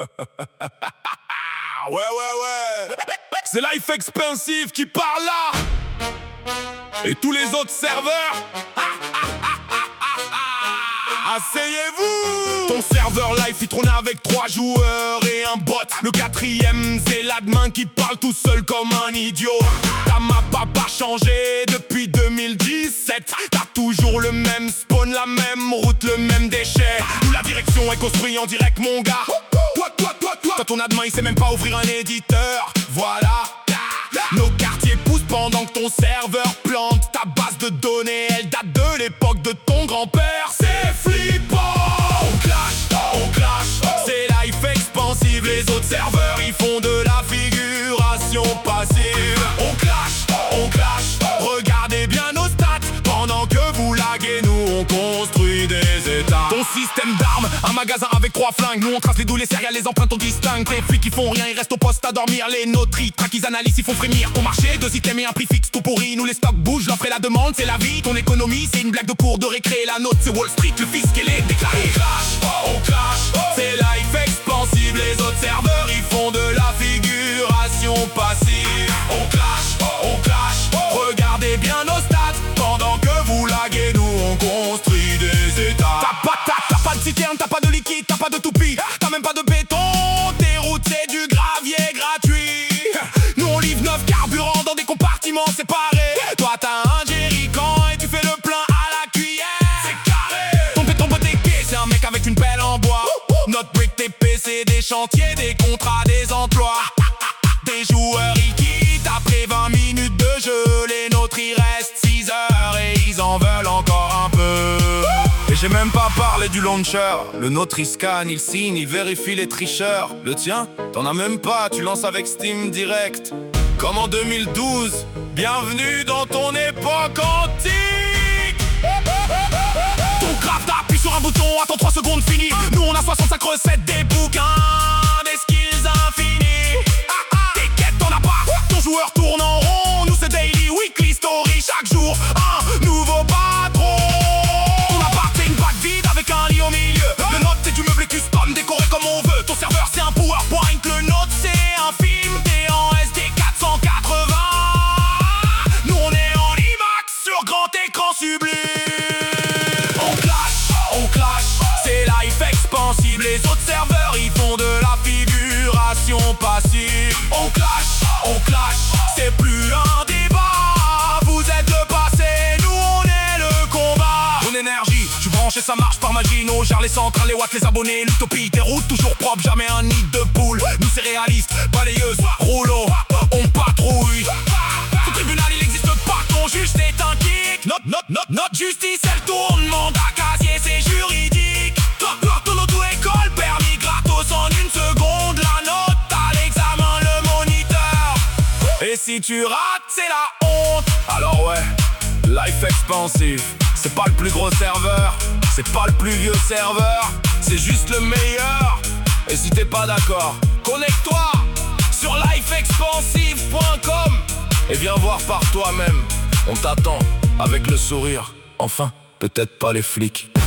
Ouais. C'est Life Expensive qui parle là. Et tous les autres serveurs. Asseyez-vous. Ton serveur Life, il trône avec 3 joueurs et un bot. Le 4ème, c'est l'admin qui parle tout seul comme un idiot. Ta map a pas changé depuis 2017. T'as toujours le même spawn, la même route, le même déchet. Où la direction est construite en direct, mon gars. Toi, ton admin, il sait même pas ouvrir un éditeur. Voilà. Nos quartiers poussent pendant que ton serveur plante. Ta base de données, elle date de l'époque de ton grand-père. C'est flippant. On clash. C'est Life Expensive. Les autres serveurs, ils font de la figuration passive. On clash. Regardez bien nos stats. Pendant que vous laguez, nous on construit des états. Ton système d'armes, un magasin avec 3 flingues. Nous on trace les douilles, les céréales, les empreintes on distingue. Les flics ils font rien, ils restent au poste à dormir. Les nôtres ils traquent, ils analysent, ils font frémir. Au marché, 2 items et un prix fixe, tout pourri. Nous les stocks bougent, l'offre et la demande, c'est la vie. Ton économie, c'est une blague de cours de récré. La nôtre c'est Wall Street, le fisc et les déclarés. On clash, c'est Life Expensive. Les autres serveurs ils font de la figuration passive. On clash, regardez bien nos stats. Pendant que vous laguez, nous on construit des états. T'as pas de citerne, t'as pas de liquide, t'as pas de toupie, t'as même pas de béton. Tes routes c'est du gravier gratuit. Nous on livre 9 carburants dans des compartiments séparés. Toi t'as un jerrycan et tu fais le plein à la cuillère. C'est carré. Ton PTK c'est un mec avec une pelle en bois. Notre brick TP c'est des chantiers, des contrats, des emplois. Des joueurs ils quittent après 20 minutes de jeu. Les nôtres ils restent 6 heures et ils en veulent encore un peu. Et j'ai même pas parlé du launcher. Le nôtre il scanne, il signe, il vérifie les tricheurs. Le tien, t'en as même pas, tu lances avec Steam direct. Comme en 2012, bienvenue dans ton époque antique. Ton craft appuie sur un bouton, attends 3 secondes fini. Nous on a 65 recettes, des bouquins, des skills infinis. T'inquiète, t'en as pas, ton joueur tourne en rond. Nous c'est daily, weekly story, chaque jour un nouveau patron. Un lit au milieu. Le nôtre c'est du meublé custom décoré comme on veut. Ton serveur c'est un PowerPoint. Le nôtre c'est un film. T'es en SD 480. Nous on est en IMAX sur grand écran sublime. On clash, c'est Life Expensive. Les autres serveurs ils font de la figuration passive. On clash, c'est plus un débat. Vous êtes le passé, nous on est le combat. Mon énergie, tu branches et ça marche par magie. Nous on gère les centrales, les watts, les abonnés. L'utopie, des routes toujours propres, jamais un nid de poule. Nous c'est réaliste, balayeuse, rouleau, on patrouille. Ton tribunal il existe pas, ton juge c'est un kick. Notre justice elle tourne, mandat casier c'est juridique. Ton auto-école, permis gratos en 1 seconde. La note à l'examen, le moniteur. Et si tu rates c'est la honte. Alors ouais, Life Expensive. C'est pas le plus gros serveur, c'est pas le plus vieux serveur, c'est juste le meilleur. Et si t'es pas d'accord, connecte-toi sur lifeexpensive.com et viens voir par toi-même. On t'attend avec le sourire. Enfin, peut-être pas les flics.